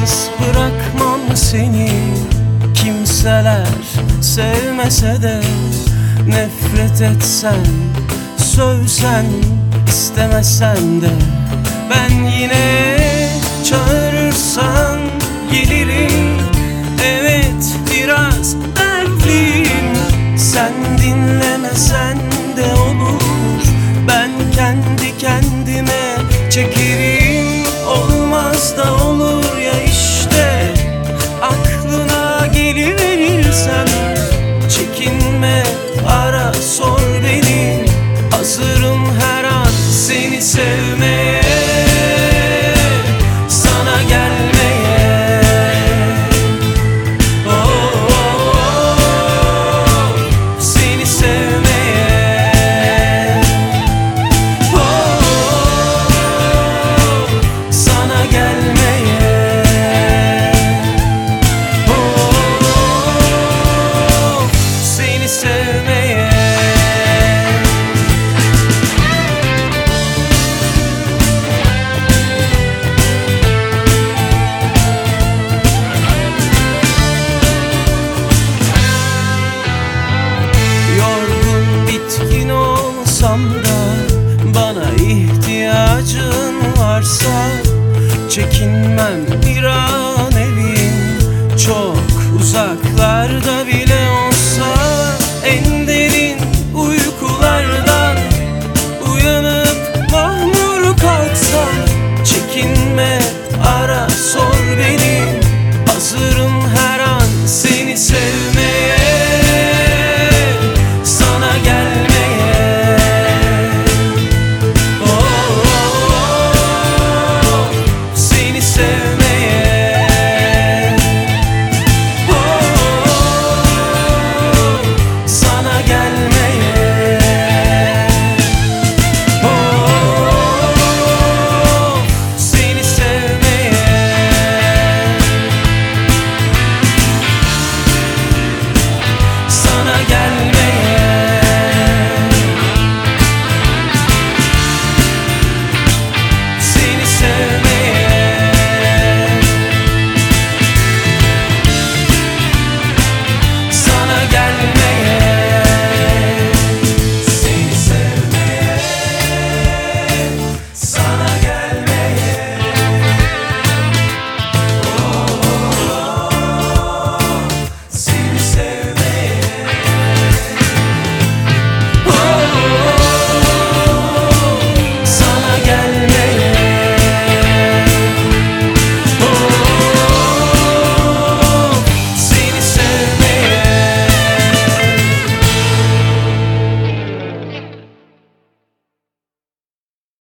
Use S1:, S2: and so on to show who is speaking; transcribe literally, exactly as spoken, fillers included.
S1: yalnız bırakmam seni. Kimseler sevmese de, nefret etsen, sövsen, istemesen de, ben yine çağırırsan gelirim. Evet, biraz dertliyim, sen dinlemesen de olur. Ben kendi kendime çekerim. Olmaz da olur ya işte, aklına geliverirsen çekinme, ara sor beni. Hazırım her an seni sevmeye, sana gelmeye. Oh, oh, oh, seni sevmeye. Oh, oh, sana gelmeye. Oh, oh, seni sevmeye. Bitkin olsam da, bana ihtiyacın varsa, çekinmem bir an, evin çok uzaklarda bile.